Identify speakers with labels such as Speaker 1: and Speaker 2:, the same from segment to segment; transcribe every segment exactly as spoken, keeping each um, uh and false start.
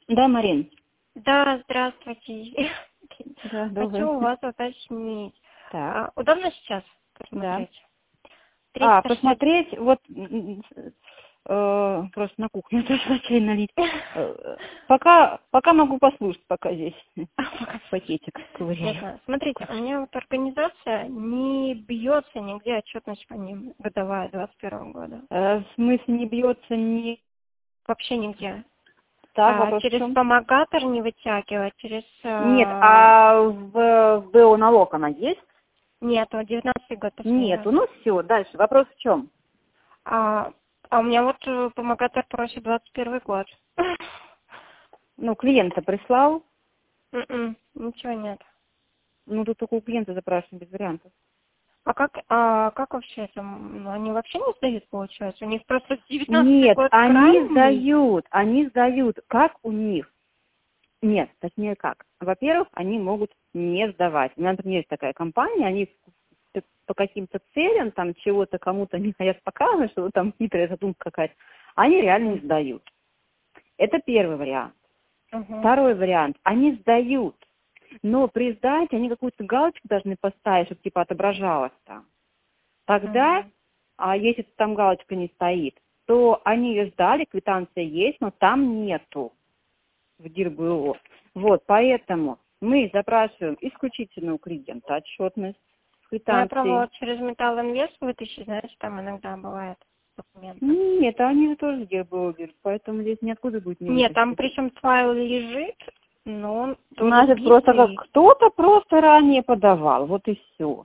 Speaker 1: Да, Марин.
Speaker 2: Да, здравствуйте.
Speaker 1: Да,
Speaker 2: Хочу у вас уточнить.
Speaker 1: Так.
Speaker 2: А, удобно сейчас
Speaker 1: Да.
Speaker 2: посмотреть?
Speaker 1: А,
Speaker 2: триста шестьдесят
Speaker 1: посмотреть, вот м, э, просто на кухню тоже чай налить. Э, Пока, пока могу послушать, пока здесь пакетик ковыряю.
Speaker 2: Ясно. Смотрите, у меня вот организация не бьется нигде отчетность по ним годовая двадцать первого года.
Speaker 1: Э, В смысле не бьется не
Speaker 2: Вообще нигде.
Speaker 1: так,
Speaker 2: А,
Speaker 1: вопрос в
Speaker 2: через
Speaker 1: чем?
Speaker 2: помогатор не вытягивать, через...
Speaker 1: Нет,
Speaker 2: э,
Speaker 1: а в, в БО налог она есть?
Speaker 2: Нет, девятнадцатый год последний раз.
Speaker 1: Нету. Ну все, дальше. Вопрос в чем?
Speaker 2: А, а у меня вот э, помогатор просит двадцать первый год.
Speaker 1: Ну, клиента прислал,
Speaker 2: М-м, Ничего нет.
Speaker 1: ну тут только у клиента запрашиваем без вариантов.
Speaker 2: А как, а как вообще это? Ну, они вообще не сдают, получается? У них просто девятнадцатый
Speaker 1: Нет,
Speaker 2: год
Speaker 1: они
Speaker 2: крайний?
Speaker 1: сдают, они сдают. Как у них? Нет, точнее как. Во-первых, они могут не сдавать. У меня, например, есть такая компания, они по каким-то целям, там чего-то кому-то не хотят показывать, что там хитрая задумка какая-то, они реально не сдают. Это первый вариант.
Speaker 2: Угу.
Speaker 1: Второй вариант. Они сдают, но при сдаче они какую-то галочку должны поставить, чтобы типа отображалось там. Тогда,
Speaker 2: Угу.
Speaker 1: а если там галочка не стоит, то они ее сдали, квитанция есть, но там нету в ДИР-БО. Вот, поэтому мы запрашиваем исключительно у клиента отчетность с
Speaker 2: Ну, я
Speaker 1: квитанцией.
Speaker 2: пробовала через Металл Инвест вытащить, знаете, там иногда бывает документы.
Speaker 1: Нет, они же тоже в ДИР-БО берут, поэтому здесь ниоткуда будет не
Speaker 2: Нет, там
Speaker 1: вытащить.
Speaker 2: причем файл лежит, но он тоже
Speaker 1: Значит, просто как
Speaker 2: битый.
Speaker 1: кто-то просто ранее подавал, вот и все.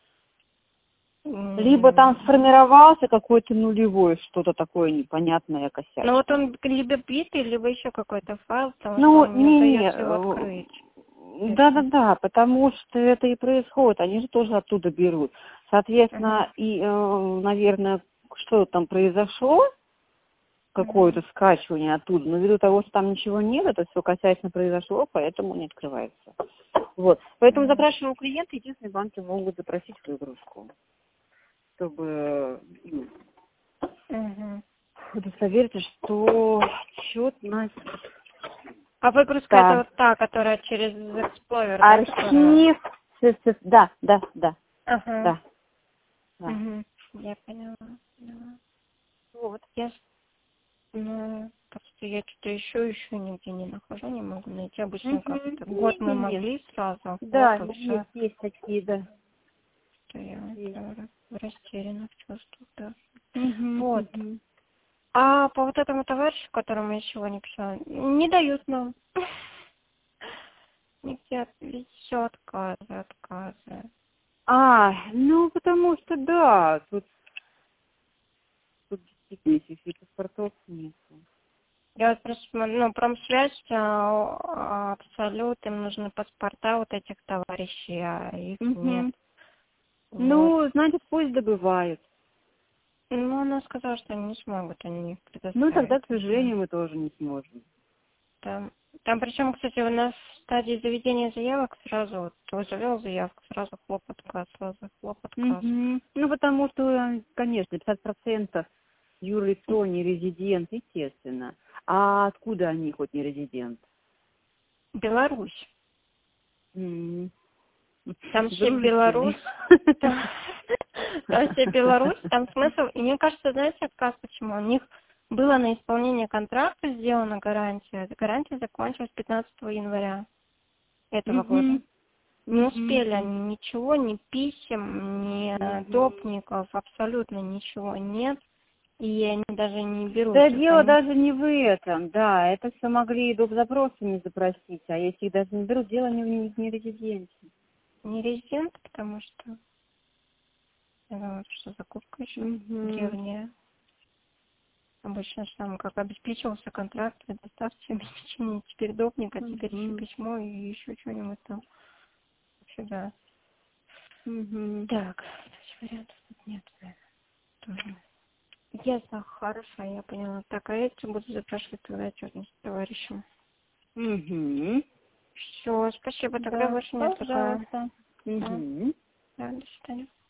Speaker 1: Либо там
Speaker 2: М.
Speaker 1: сформировался какой-то нулевой, что-то такое непонятное,
Speaker 2: Ну вот
Speaker 1: косячное.
Speaker 2: он либо битый, либо еще какой-то файл, потому что
Speaker 1: Ну,
Speaker 2: он не
Speaker 1: не-не,
Speaker 2: удается его открыть.
Speaker 1: э, да-да-да, потому что это и происходит, они же тоже оттуда берут.
Speaker 2: Угу.
Speaker 1: Соответственно, и, э, наверное, что там произошло,
Speaker 2: Угу.
Speaker 1: какое-то скачивание оттуда, но ввиду того, что там ничего нет, это все косячно произошло, поэтому не открывается. Вот. Поэтому запрашиваем у клиента, единственные банки могут запросить выгрузку, чтобы ну,
Speaker 2: Угу.
Speaker 1: удостовериться, что отчетность...
Speaker 2: А выгрузка это
Speaker 1: Да.
Speaker 2: вот та, которая через Explorer, да, которая...
Speaker 1: Архив... с- с- Да, да, да,
Speaker 2: Ага.
Speaker 1: да, да.
Speaker 2: Угу. Я поняла. поняла.
Speaker 1: Вот.
Speaker 2: Я... с- Ну, просто я что-то ищу, ищу, нигде не нахожу, не могу найти. Обычно как
Speaker 1: Мгм.
Speaker 2: это? Год мы
Speaker 1: Не-не-не.
Speaker 2: могли сразу, вот
Speaker 1: Да,
Speaker 2: и все.
Speaker 1: есть, есть такие, да.
Speaker 2: Что я
Speaker 1: Есть.
Speaker 2: это, в растерянных чувствах, да.
Speaker 1: Мгм,
Speaker 2: Вот.
Speaker 1: мгм.
Speaker 2: А по вот этому товарищу, которому я сегодня писала, не дают нам. Нигде все отказы, отказы.
Speaker 1: А, ну, потому что, да, тут, тут действительно если паспортов нет.
Speaker 2: Я вот просто смотрю, ну, промсвязь, а, а, абсолют, им нужны паспорта вот этих товарищей, а их нет.
Speaker 1: Мгм.
Speaker 2: Вот.
Speaker 1: Ну, значит, пусть добывают.
Speaker 2: Ну, она сказала, что они не смогут, они их
Speaker 1: Ну, тогда,
Speaker 2: предоставить,
Speaker 1: к
Speaker 2: не знаю.
Speaker 1: сожалению, мы тоже не сможем.
Speaker 2: Там, там причем, кстати, у нас в стадии заведения заявок сразу, вот, кто завел заявку, сразу хлоп отказ, сразу хлоп отказ.
Speaker 1: Мгм. Ну, потому что, конечно, пятьдесят процентов юрлицо не резидент, естественно. А откуда они хоть не резидент?
Speaker 2: Беларусь.
Speaker 1: М.
Speaker 2: Там все
Speaker 1: Дружественный.
Speaker 2: Беларусь. Там все Беларусь, там смысл. И мне кажется, знаете, отказ почему? У них было на исполнение контракта сделана гарантия. Гарантия закончилась пятнадцатого января этого года.
Speaker 1: Мгм.
Speaker 2: Не
Speaker 1: Мгм.
Speaker 2: успели они ничего, ни писем, ни э, допников, абсолютно ничего нет. И они даже не берут.
Speaker 1: Да
Speaker 2: Вот
Speaker 1: дело
Speaker 2: они
Speaker 1: даже не в этом, да, это все могли и доп. Запросами запросить, а если их даже не берут, дело не в не, не резиденте.
Speaker 2: не резидент, потому что, я думаю, что закупка еще
Speaker 1: Угу.
Speaker 2: древняя. Обычно же там как обеспечивался контракт при доставке обеспечения, теперь допник, а теперь еще
Speaker 1: Угу.
Speaker 2: письмо и еще что-нибудь там. Вообще, да.
Speaker 1: Угу.
Speaker 2: Так, то есть вариантов тут нет, наверное, тоже. Ясно, хорошо, я поняла. Так, а я что буду запрашивать тогда отчетность товарищам?
Speaker 1: Угу.
Speaker 2: Все, спасибо, тогда
Speaker 1: Да,
Speaker 2: больше не отвлекаю.
Speaker 1: пожалуйста.
Speaker 2: Да,
Speaker 1: Угу.
Speaker 2: да, до свидания.